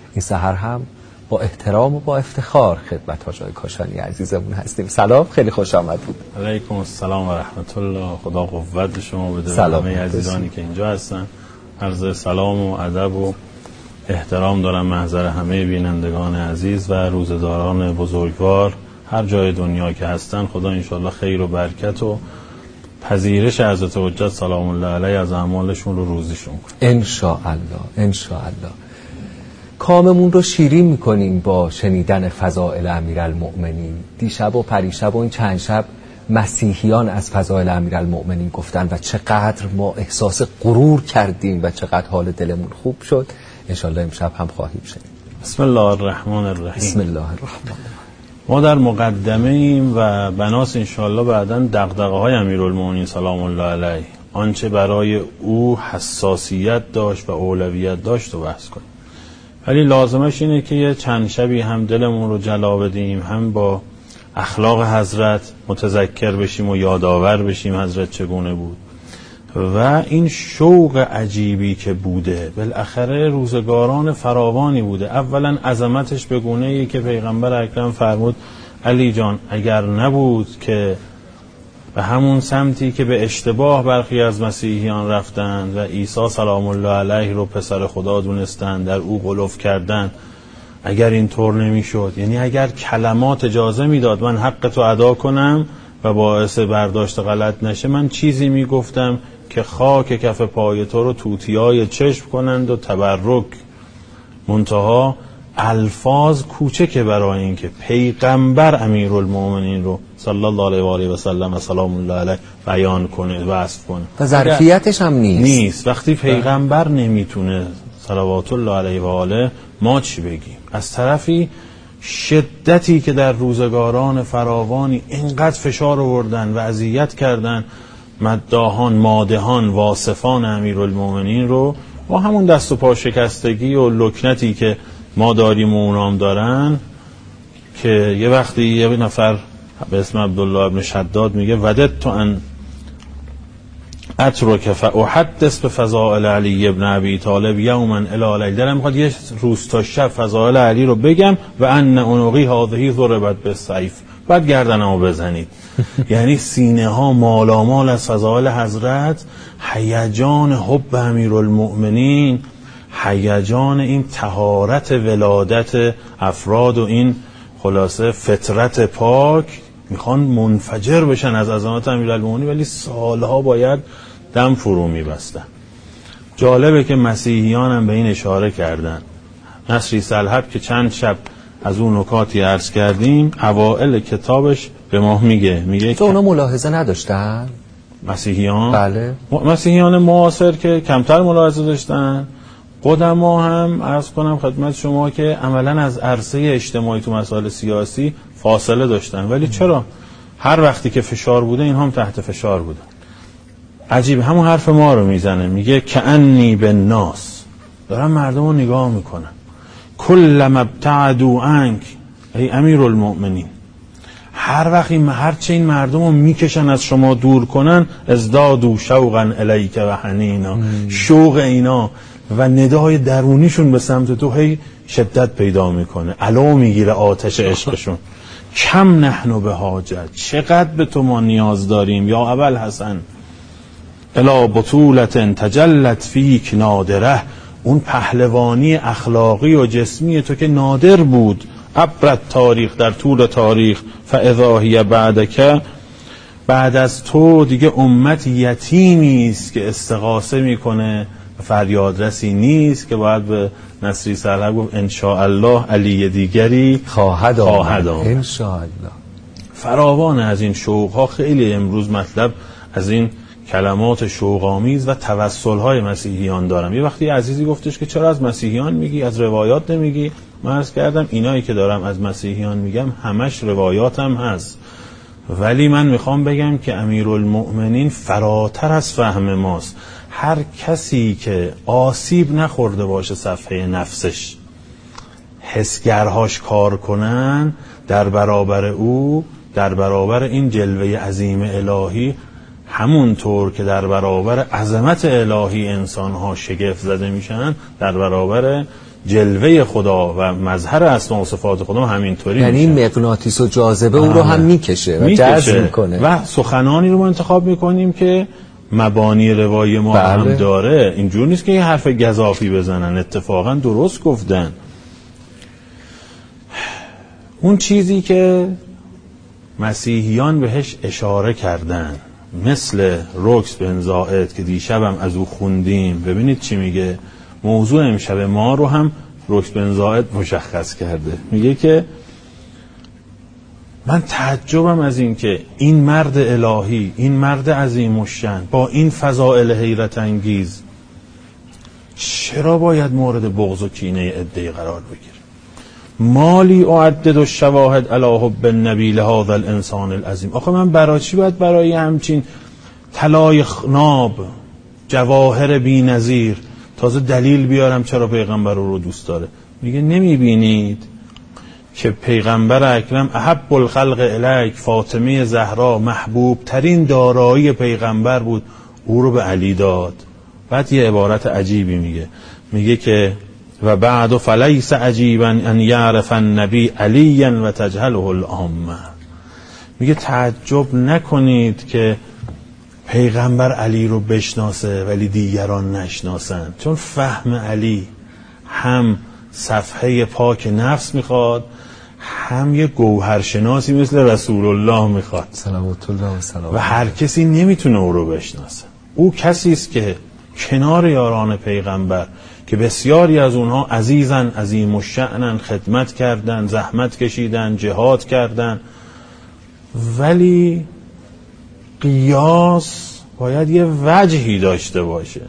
این سحر هم با احترام و با افتخار خدمت حاج آقای کاشانی عزیزمون هستیم. سلام، خیلی خوش آمد بود. علیکم السلام و رحمت الله. خدا قوت شما بده. سلام همه عزیزانی که اینجا هستن عرض سلام و ادب و احترام دارم محضر همه بینندگان عزیز و روزداران بزرگوار هر جای دنیا که هستن. خدا انشالله خیر و برکت و پذیرش حضرت حجت سلام الله علیه از اعمالشون رو روزیشون کنه انشاءالله. کاممون رو شیرین میکنیم با شنیدن فضائل امیرالمؤمنین. دیشب و پریشب و این چند شب مسیحیان از فضائل امیرالمؤمنین گفتن و چقدر ما احساس غرور کردیم و چقدر حال دلمون خوب شد. انشالله امشب هم خواهیم شنید. بسم الله الرحمن الرحیم. بسم الله الرحمن. ما در مقدمه ایم و بناس انشالله بعداً دغدغه های امیرالمؤمنین سلام الله علیه، آنچه برای او حساسیت داشت و اولویت داشت و بحث کنیم. ولی لازمش اینه که یه چند شبی هم دلمون رو جلا بدیم، هم با اخلاق حضرت متذکر بشیم و یادآور بشیم حضرت چگونه بود و این شوق عجیبی که بوده. بالاخره روزگاران فراوانی بوده. اولا عظمتش به گونه‌ای که پیغمبر اکرم فرمود علی جان اگر نبود که به همون سمتی که به اشتباه برخی از مسیحیان رفتند و عیسی سلام الله علیه رو پسر خدا دونستند، در او غلو کردند، اگر این طور نمیشد، یعنی اگر کلمات اجازه میداد من حق تو ادا کنم و باعث برداشت غلط نشه، من چیزی میگفتم که خاک کف پای تو رو توتیای چشم کنند و تبرک. منتها الفاظ کوچکه برای این که پیغمبر امیرالمؤمنین رو صلی الله علیه و آله و سلم و سلام الله علیه بیان کنه، وصف کنه و ظرفیتش هم نیست. وقتی پیغمبر نمیتونه صلوات الله علیه و آله، ما چی بگیم؟ از طرفی شدتی که در روزگاران فراوانی اینقدر فشار آوردن و اذیت کردن مداحان، مادحان، واصفان امیرالمؤمنین رو با همون دست و پا شکستگی و لکنتی که ما داریم و اونام دارن، که یه وقتی یه نفر به اسم عبدالله ابن شداد میگه وددت ان اترک فاحدث بفضائل علی ابن ابی طالب یوما الی لیل. دلم میخواد یه روز تا شب فضائل علی رو بگم و ان عنقی هذه ضربت بالسیف، بعد گردنمو بزنید. یعنی سینه ها مالامال از فضائل حضرت، هیجان حب امیرالمؤمنین، هیجان این طهارت ولادت افراد و این خلاصه فطرت پاک میخوان منفجر بشن از عظمت امیرالمؤمنین، ولی سالها باید دم فرو میبستن. جالبه که مسیحیان هم به این اشاره کردن. نصری سلحب که چند شب از اون نکاتی عرض کردیم اوائل کتابش به ما میگه تو اونا ملاحظه نداشتن؟ مسیحیان؟ بله. مسیحیان معاصر که کمتر ملاحظه داشتن. قدما هم عرض کنم خدمت شما که عملا از عرصه اجتماعی تو مسائل سیاسی فاصله داشتن، ولی چرا هر وقتی که فشار بوده این هم تحت فشار بودن. عجیب، همون حرف ما رو میزنه، میگه کأنی بالناس، دارم مردم رو نگاه میکنن، کلما ابتعدوا عنک ای امیرالمؤمنین، هر وقت هرچه این مردم رو میکشن از شما دور کنن، ازدادوا شوقا الیک و حنینا، شوق اینا و ندای درونیشون به سمت تو هی شدت پیدا میکنه، علو میگیره آتش عشقشون. کم نحن به حاجت، چقدر به تو ما نیاز داریم یا ابوالحسن، الا بطولت تجلت فیک نادره، اون پهلوانی اخلاقی و جسمی تو که نادر بود، عبرت تاریخ، در طول تاریخ، فاذا هی بعدک، بعد از تو دیگه امت یتیمی است که استغاثه میکنه، فریادرسی نیست که باید به نصری سلحب گفت انشاءالله علی دیگری خواهد آمد. انشاءالله. فراوان از این شوقها. خیلی امروز مطلب از این کلمات شوق‌آمیز و توسل‌های مسیحیان دارم. یه وقتی عزیزی گفتش که چرا از مسیحیان میگی، از روایات نمیگی؟ من عرض کردم اینایی که دارم از مسیحیان میگم همش روایاتم هست، ولی من میخوام بگم که امیرالمؤمنین فراتر از فهم ماست. هر کسی که آسیب نخورده باشه صفحه نفسش، حسگرهاش کار کنن در برابر او، در برابر این جلوه عظیم الهی، همونطور که در برابر عظمت الهی انسانها شگفت زده میشن، در برابر جلوه خدا و مظهر اسما و صفات خدا همینطوری یعنی مغناطیس و جاذبه او رو هم میکشه و جذب میکنه و سخنانی رو ما انتخاب میکنیم که مبانی روایی ما هم داره. اینجور نیست که یه حرف گزافی بزنن، اتفاقا درست گفتن. اون چیزی که مسیحیان بهش اشاره کردن مثل رکس بن زائد که دیشبم از او خوندیم، ببینید چی میگه. موضوع امشب ما رو هم رکس بن زائد مشخص کرده. میگه که من تعجبم از این که این مرد الهی، این مرد عظیم الشأن با این فضائل حیرت انگیز چرا باید مورد بغض و کینه عده‌ای قرار بگیره؟ مالی اعدد الشواهد علی حب النبی لهذا الانسان العظیم. آخه من برای چی باید برای همچین طلای ناب جواهر بی‌نظیر تازه دلیل بیارم چرا پیغمبر رو دوست داره؟ میگه نمیبینید که پیغمبر اکرم احب الخلق الیک، فاطمه زهرا محبوب ترین دارایی پیغمبر بود، او رو به علی داد. بعد یه عبارت عجیبی میگه که و بعد فلیس عجیبا ان یعرف النبی علیا و تجهله العامه. میگه تعجب نکنید که پیغمبر علی رو بشناسه ولی دیگران نشناسن، چون فهم علی هم صفحه پاک نفس میخواد، هم یه گوهرشناسی مثل رسول الله میخواد صلوات الله و سلام، و هر کسی نمیتونه او رو بشناسه. او کسی است که کنار یاران پیغمبر که بسیاری از اونها عزیزن، عظیم الشأنن، خدمت کردن، زحمت کشیدن، جهاد کردن، ولی قیاس باید یه وجهی داشته باشه.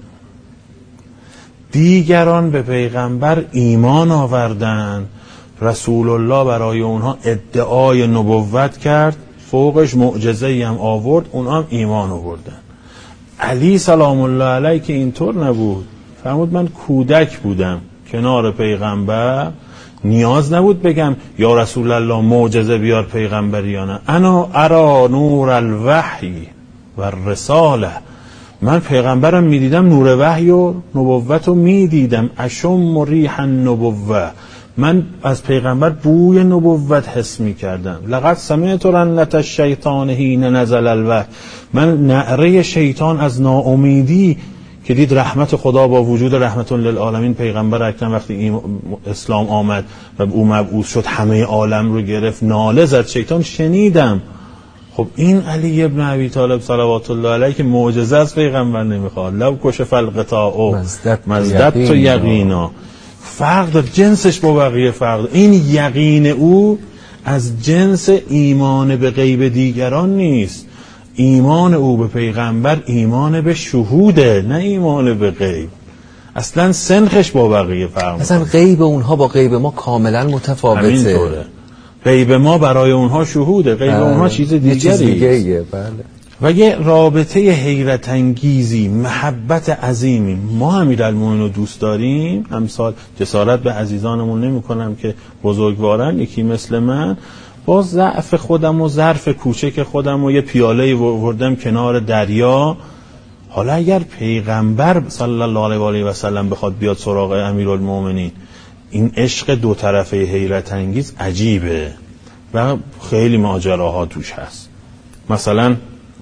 دیگران به پیغمبر ایمان آوردن، رسول الله برای اونها ادعای نبوت کرد، فوقش معجزه‌ای هم آورد، اونها هم ایمان آوردن. علی سلام الله علیه که اینطور نبود، فرمود من کودک بودم کنار پیغمبر، نیاز نبود بگم یا رسول الله معجزه بیار پیغمبری یا نه. انا ارا نور الوحی و الرساله، من پیغمبرم میدیدم، نور وحی و نبوت رو میدیدم. اشم ریح النبوه، من از پیغمبر بوی نبوت حس میکردم. لقد سمعت رنت الشیطان حین نزل الوحی، من نعره شیطان از ناامیدی که دید رحمت خدا با وجود رحمت للعالمین پیغمبر اکرم وقتی اسلام آمد و او مبعوث شد همه عالم رو گرفت، ناله زد شیطان، شنیدم. خب این علی ابن ابی طالب صلوات الله علیه که معجزه از پیغمبر نمیخواد، لو کشف الغطاء مزدت یقینا، فرق داره، جنسش با بقیه فرق داره. این یقین او از جنس ایمان به غیب دیگران نیست. ایمان او به پیغمبر ایمان به شهوده، نه ایمان به غیب. اصلا سنخش با بقیه فرق میکنه. اصلا غیب اونها با غیب ما کاملا متفاوته. همینطوره. غیب ما برای اونها شهوده، غیب اونها چیز دیگریه. بله. و یه رابطه حیرت انگیزی، محبت عظیمی. ما امیرالمومنین رو دوست داریم، امثال جسارت به عزیزانمون نمی کنم که بزرگوارن، یکی مثل من با ضعف خودم و ظرف کوچک خودم و یه پیاله وردم کنار دریا. حالا اگر پیغمبر صلی الله علیه و آله و سلم بخواد بیاد سراغ امیرالمومنین، این عشق دو طرفه حیرت انگیز عجیبه و خیلی ماجراها توش هست. مثلا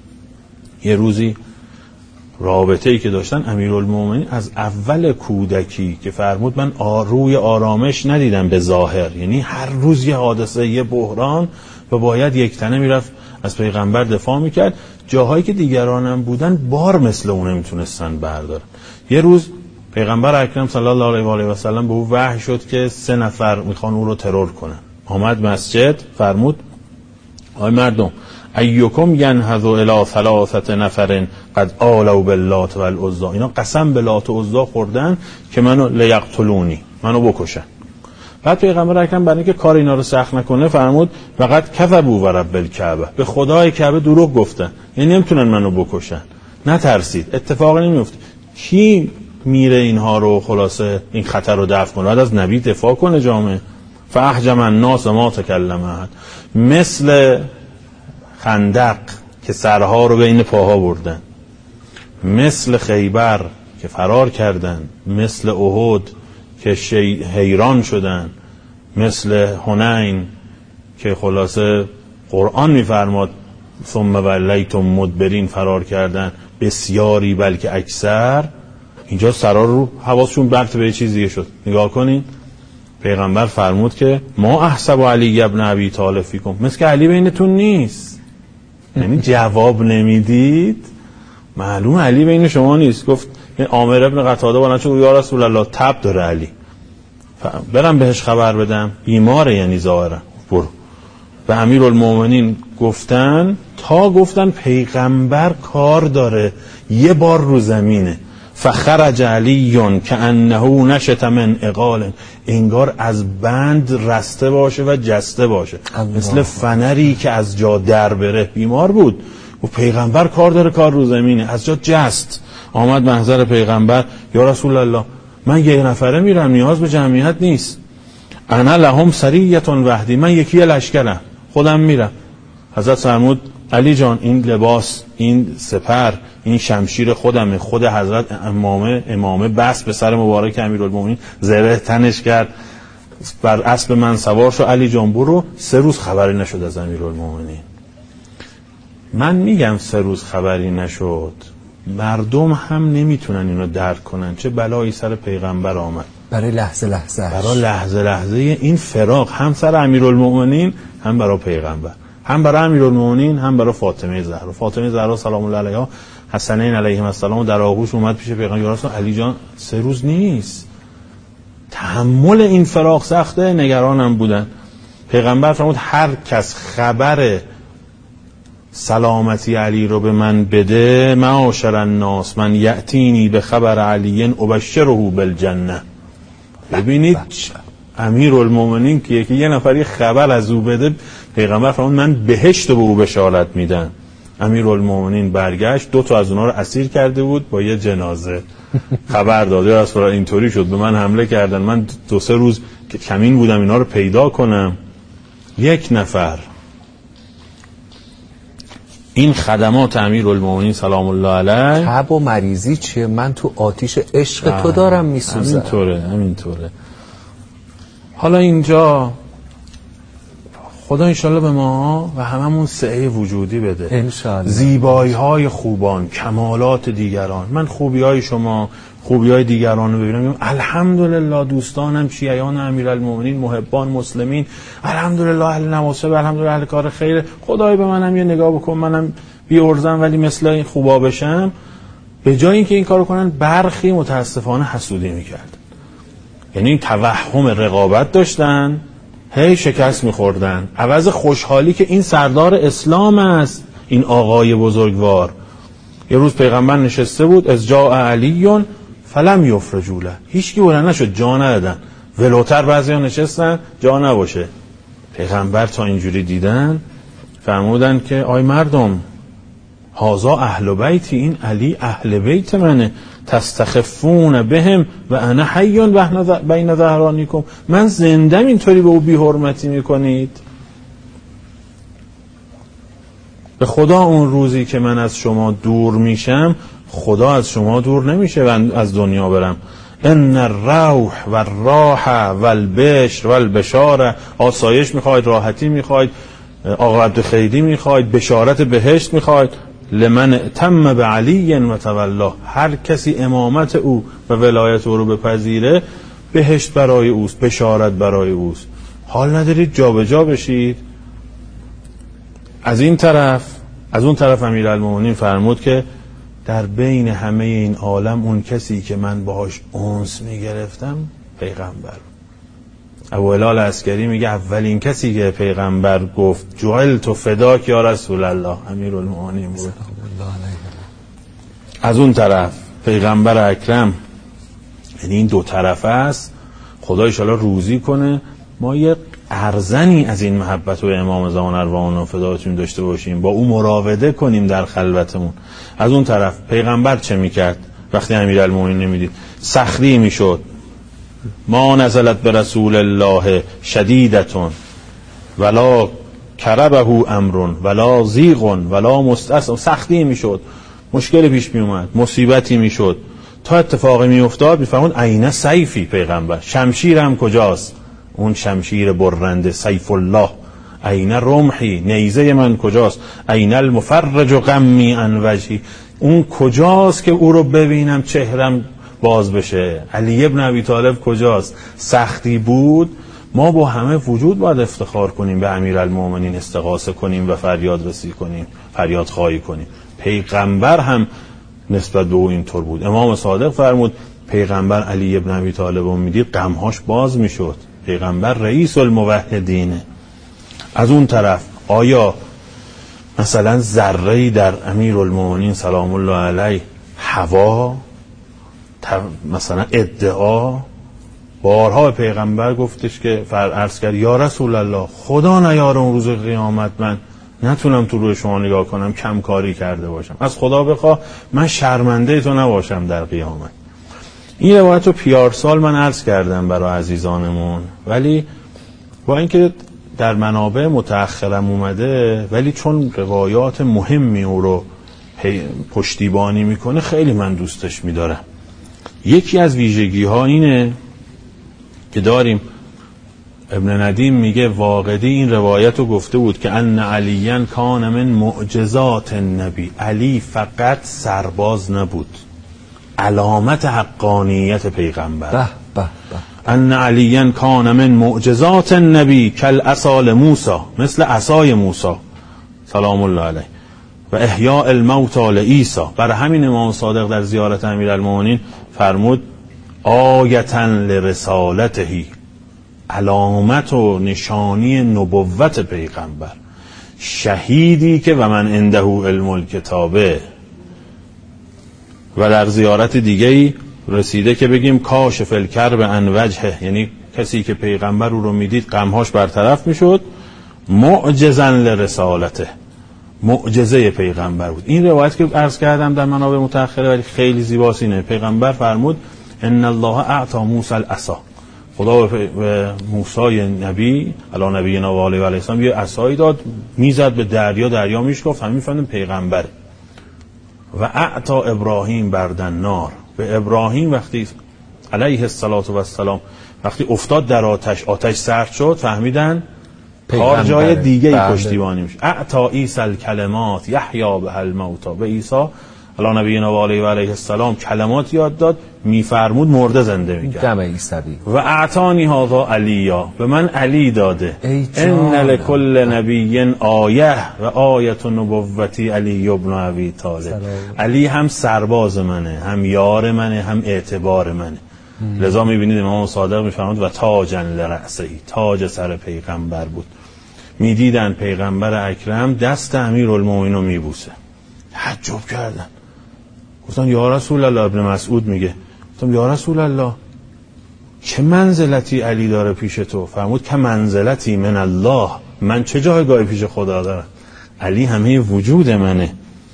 یه روزی رابطه‌ای که داشتن امیرالمومنین از اول کودکی که فرمود من روی آرامش ندیدم به ظاهر، یعنی هر روز یه حادثه، یه بحران و باید یک تنه میرفت از پیغمبر دفاع میکرد. جاهایی که دیگرانم بودن بار مثل اون نمیتونستن بردارن. یه روز پیغمبر اکرم صلی الله علیه و آله و سلم به او وحی شد که 3 نفر میخوان او رو ترور کنن. آمد مسجد، فرمود آی مردم، ایکم ینهض الی 3 نفر قد آلوا باللات و العزی، اینا قسم به لات و عزی خوردن که منو لیقتلونی، منو بکشن. بعد پیغمبر اکرم برای اینکه کار اینا رو سخت نکنه فرمود فقط کذبوا و رب الکعبه، به خدای کعبه دروغ گفتن، یعنی نمیتونن منو بکشن. نترسید، اتفاقی نمیفته. کی میره اینها رو خلاصه این خطر رو دفع کنه؟ بعد از نبی دفاع کنه جامعه. فاحجم الناس ما تکلم احد، مثل خندق که سرها رو بین پاها بردن، مثل خیبر که فرار کردن، مثل احد که حیران شدن، مثل حنین که خلاصه قرآن میفرماد ثم ولیتم مدبرین، فرار کردن، بسیاری بلکه اکثر. اینجا سرا رو حواسشون برت به چیز دیگه شد. نگاه کنین، پیغمبر فرمود که ما احسب علی ابن ابی طالب فیکم، مثل که علی بینتون نیست. یعنی جواب نمیدید، معلوم علی بین شما نیست. گفت عامر ابن قتاده بلند شد یا رسول الله تب داره علی، برم بهش خبر بدم، بیماره یعنی ظاهرا. برو. به امیرالمومنین گفتن تا گفتن پیغمبر کار داره یه بار رو زمینه. فخرج علیون که انه نشت من اقال، انگار از بند رسته باشه و جسته باشه، مثل فنری که از جا در بره. بیمار بود و پیغمبر کار داره، کار رو زمینه، از جا جست. آمد محضر پیغمبر، یا رسول الله من یه نفره میرم، نیاز به جمعیت نیست. انا لهم سریتون وحدی، من یکی لشکرم، خودم میرم. حضرت فرمود علی جان این لباس، این سپر، این شمشیر خودمه. خود حضرت امامه بس به سر مبارک امیرالمومنین، زره تنش کرد، بر اسب من سوار شو، علی جان برو. 3 روز خبری نشد از امیرالمومنین. من میگم 3 روز خبری نشد، مردم هم نمیتونن اینو درک کنن چه بلایی سر پیغمبر آمد. برای لحظه این فراق، هم سر امیرالمومنین، هم برای پیغمبر، هم برای امیرالمومنین، هم برای فاطمه زهرا. فاطمه زهرا سلام الله علیها، حسنین علیهم السلام در آغوش اومد پیش پیغمبر، علی جان 3 روز نیست، تحمل این فراق سخته، نگرانم بودن. پیغمبر فرمود هر کس خبر سلامتی علی رو به من بده، معاشر الناس من یأتینی به خبر علی ابشره بالجنه. ببینید امیرالمومنین که یه نفری خبر از او بده، پیغمبر فرمود من بهشت به او بشارت میدم. امیرالمومنین برگشت، 2 تا از اونها رو اسیر کرده بود، با یه جنازه خبر داده از فرا اینطوری شد، به من حمله کردن، من 2-3 روز که کمین بودم اینا رو پیدا کنم. 1 نفر. این خدمات امیرالمومنین سلام الله علیه. تب و مریضی چیه؟ من تو آتیش عشق تو دارم میسوزم. همینطوره. حالا اینجا خدا انشالله به ما و هممون سعه وجودی بده، انشالله. زیبایی های خوبان، کمالات دیگران. من خوبی های شما، خوبی های دیگران رو ببینم، الحمدلله دوستانم شیعیان امیرالمومنین، محبان مسلمین، الحمدلله اهل نواسب، الحمدلله اهل کار خیر، خدای به منم یه نگاه بکن، منم بیورزم ولی مثل این خوبا بشم. به جای اینکه این کارو کنن، برخی متاسفانه حسودی میکردن، یعنی توهم رقابت داشتن، هی شکست میخوردن. عوض خوشحالی که این سردار اسلام است، این آقای بزرگوار. یه روز پیغمبر نشسته بود، از جاء علیون فلم یفرجوا له، هیچکی بلند نشد، جا ندادن. ولوتر بعضیا نشستن جا نباشه. پیغمبر تا اینجوری دیدن فرمودن که آی مردم، هازا اهل بیتی، این علی اهل بیت منه، تستخفون بهم و انا حیون بین ظهرانیکم، من زندم اینطوری به او بی حرمتی میکنید. به خدا اون روزی که من از شما دور میشم، خدا از شما دور نمیشه و از دنیا برم. ان الروح و الراحه و البشر و البشاره، آسایش میخواید، راحتی میخواید، عاقبت خیری میخواید، بشارت بهشت میخواید. لمن تم به علی و تولا، هر کسی امامت او و ولایت او رو بپذیره، بهشت برای اوست، بشارت برای اوست. حال ندارید جا به جا بشید. از این طرف، از اون طرف امیرالمومنین فرمود که در بین همه این عالم اون کسی که من باهاش انس میگرفتم پیغمبر. ابو هلال عسکری میگه اولین کسی که پیغمبر گفت جعلت فداک یا رسول الله امیرالمومنین بود. از اون طرف پیغمبر اکرم. یعنی این 2 طرفه است. خدا ان شاءالله روزی کنه ما یه ارزنی از این محبت و امام زمان ارواحنا و فدایتون داشته باشیم، با او مراوده کنیم در خلوتمون. از اون طرف پیغمبر چه میکرد وقتی امیرالمومنین نمیدید؟ سخری میشد. ما نزلت به رسول الله شدیدتون ولا کربه امرون ولا زیغون ولا مستعصم. سختی میشد، مشکل پیش می اومد، مصیبتی میشد، تا اتفاقی میافتاد میفرمود عین سیفی، پیغمبر شمشیرم کجاست، اون شمشیر برنده سیف الله، عین رمحی، نیزه من کجاست، عین المفرج غمی عن وجهی، اون کجاست که او رو ببینم چهرم باز بشه، علی ابن ابی طالب کجاست. سختی بود، ما با همه وجود باید افتخار کنیم، به امیرالمومنین استغاثه کنیم و فریاد رسی کنیم، فریاد خواهی کنیم. پیغمبر هم نسبت به او اینطور بود. امام صادق فرمود پیغمبر علی ابن ابی طالب رو میدید غمهاش باز میشد. پیغمبر رئیس الموحدینه. از اون طرف آیا مثلا ذره‌ای در امیرالمومنین سلام الله علیه هوا، مثلا ادعا؟ بارها پیغمبر گفتش که عرض کرد یا رسول الله خدا نیاره اون روز قیامت من نتونم تو روی شما نگاه کنم کم کاری کرده باشم، از خدا بخواه من شرمنده تو نباشم در قیامت. این روایت رو پیارسال من عرض کردم برای عزیزانمون، ولی با اینکه در منابع متأخرم اومده، ولی چون روایات مهمی او رو پشتیبانی میکنه خیلی من دوستش میدارم. یکی از ویژگی ها اینه که داریم، ابن ندیم میگه واقدی این روایت رو گفته بود که ان علیاً کان من معجزات النبی، علی فقط سرباز نبود، علامت حقانیت پیغمبر. ان علیاً کان من معجزات النبی کالعصا لموسی، مثل عصای موسی سلام الله علیه، و احیاء الموتى لعیسی. برای همین امام صادق در زیارت امیرالمومنین فرمود آیةً لرسالته، علامت و نشانی نبوت پیغمبر، شهیدی که و من عنده علم الکتابه. و در زیارت دیگه‌ای رسیده که بگیم کاشف الکرب عن وجهه، یعنی کسی که پیغمبر رو میدید غمهاش برطرف میشد، معجزاً لرسالته، معجزه پیغمبر بود. این روایت که عرض کردم در منابع متأخره ولی خیلی زیباست اینه. پیغمبر فرمود ان الله اعطى موسی العصا، خدا به موسی نبی علی نبینا و آله و علیه السلام یه عصایی داد، میزد به دریا، دریا میشکافت، همین فهمیدن پیغمبر. و اعطى ابراهیم بردن نار، به ابراهیم وقتی علیه السلام وقتی افتاد در آتش، آتش سرد شد، فهمیدن کار جای دیگه ای پشتیبانی میشه. اعطى عیسی الکلمات یحیی بها الموتى، به عیسی علی نبینا و آله و علیه السلام کلمات یاد داد، میفرمود مرده زنده میکرد. دم عیسوی. و اعطانی هذا علیا، به من علی داده. ان لكل نبی آیه و آیه نبوتی علی ابن ابی طالب. علی هم سرباز منه، هم یار منه، هم اعتبار منه. لذا میبینید امام صادق میفرمود و تاجا لرأسه، تاج سر پیغمبر بود. میدیدن پیغمبر اکرم دست امیرالمومنین رو میبوسه، تعجب کردن، گفتن یا رسول الله. ابن مسعود میگه گفتم یا رسول الله چه منزلتی علی داره پیش تو؟ فرمود که منزلتی من الله، من چه جایگاهی پیش خدا دارم؟ علی همه وجود منه.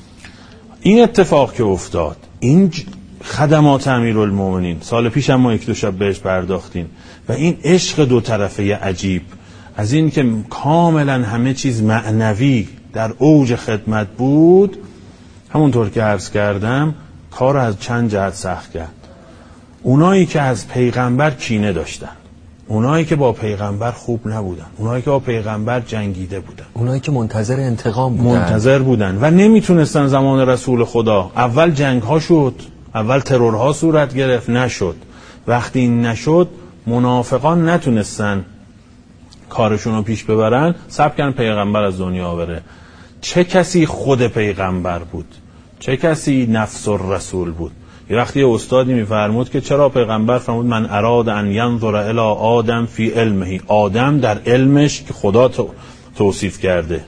این اتفاق که افتاد، این خدمات امیرالمومنین، سال پیش هم ما یک دو شب بهش پرداختیم، و این عشق دو طرفه عجیب از این که کاملا همه چیز معنوی در اوج خدمت بود، همونطور که عرض کردم کار از چند جهت سخت کرد. اونایی که از پیغمبر کینه داشتن، اونایی که با پیغمبر خوب نبودن، اونایی که با پیغمبر جنگیده بودن، اونایی که منتظر انتقام بودن، منتظر بودن و نمیتونستن زمان رسول خدا. اول جنگ ها شد، اول ترورها صورت گرفت، نشد. وقتی این نشد، منافقان نتونستن کارشون رو پیش ببرن، صبر کردن پیغمبر از دنیا بره. چه کسی خود پیغمبر بود، چه کسی نفس الرسول بود. یه وقتی استادی میفرمود که چرا پیغمبر فرمود من اراد ان ینظر الی آدم فی علمه، آدم در علمش که خدا توصیف کرده،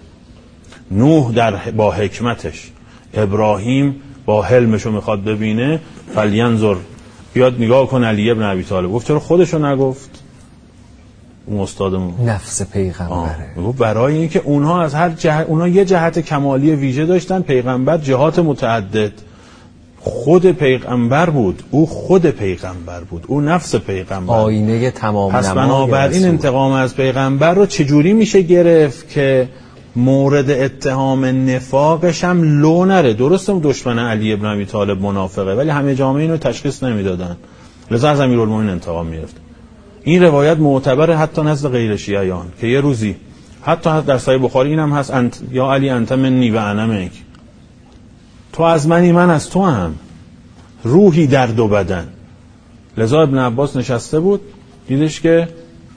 نوح با حکمتش، ابراهیم با حلمشو میخواد ببینه، فلینظر، بیاد نگاه کن علی ابن ابی طالب. گفت چرا خودشو نگفت؟ اون استادمون نفس پیغمبره. برای اینکه اونها از هر جهت، اونها یه جهت کمالی ویژه داشتن، پیغمبر جهات متعدد. خود پیغمبر بود، او خود پیغمبر بود، او نفس پیغمبر، آینه تمام نمای. پس بنابراین انتقام از پیغمبر رو چجوری میشه گرفت که مورد اتهام نفاقش هم لو نره. درسته دشمن علی ابن ابی طالب منافقه، ولی همه جامعه اینو تشخیص نمیدادن، لذا از امیرالمومنین انتقام میرفت. این روایت معتبره حتی نزد غیر شیعیان که یه روزی حتی در صحیح بخاری اینم هست، یا علی انت منی و انا منک، تو از منی من از تو هم، روحی در دو بدن. لذا ابن عباس نشسته بود دیدش که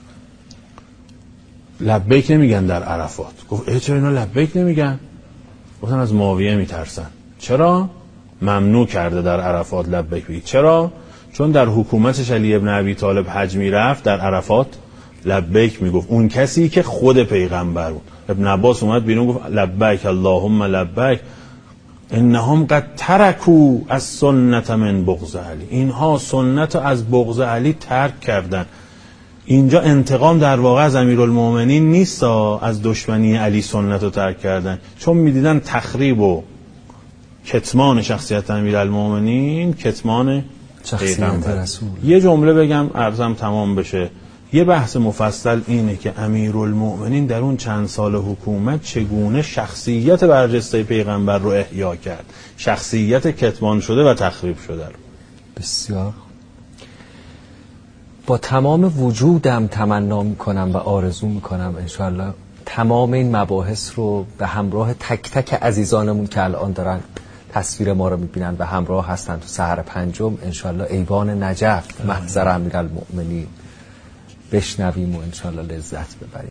لبیک نمیگن در عرفات. گفت چرا اینا لبیک نمیگن؟ گفتن از معاویه میترسن. چرا؟ ممنوع کرده در عرفات لبیک بگید. چرا؟ چون در حکومتش علی ابن ابی طالب حج میرفت، در عرفات لبیک میگفت، اون کسی که خود پیغمبر بود. ابن عباس اومد بیرون گفت لبیک اللهم لبیک انهم قد ترکوا از سنت من بغض علی، اینها سنت از بغض علی ترک کردن. اینجا انتقام در واقع از امیرالمومنین نیست، از دشمنی علی سنت رو ترک کردن، چون میدیدن تخریب و کتمان شخصیت امیرالمومنین کتمان شخصیت رسول. یه جمله بگم عرضم تمام بشه. یه بحث مفصل اینه که امیرالمومنین در اون چند سال حکومت چگونه شخصیت برجسته پیغمبر رو احیا کرد، شخصیت کتمان شده و تخریب شده رو. بسیار با تمام وجودم تمنا میکنم و آرزو میکنم انشاءالله تمام این مباحث رو به همراه تک تک عزیزانمون که الان دارن تصویر ما رو میبینن و همراه هستن تو سحر پنجم انشاءالله ایوان نجف محضر امیرالمؤمنین بشنویم و انشاءالله لذت ببریم.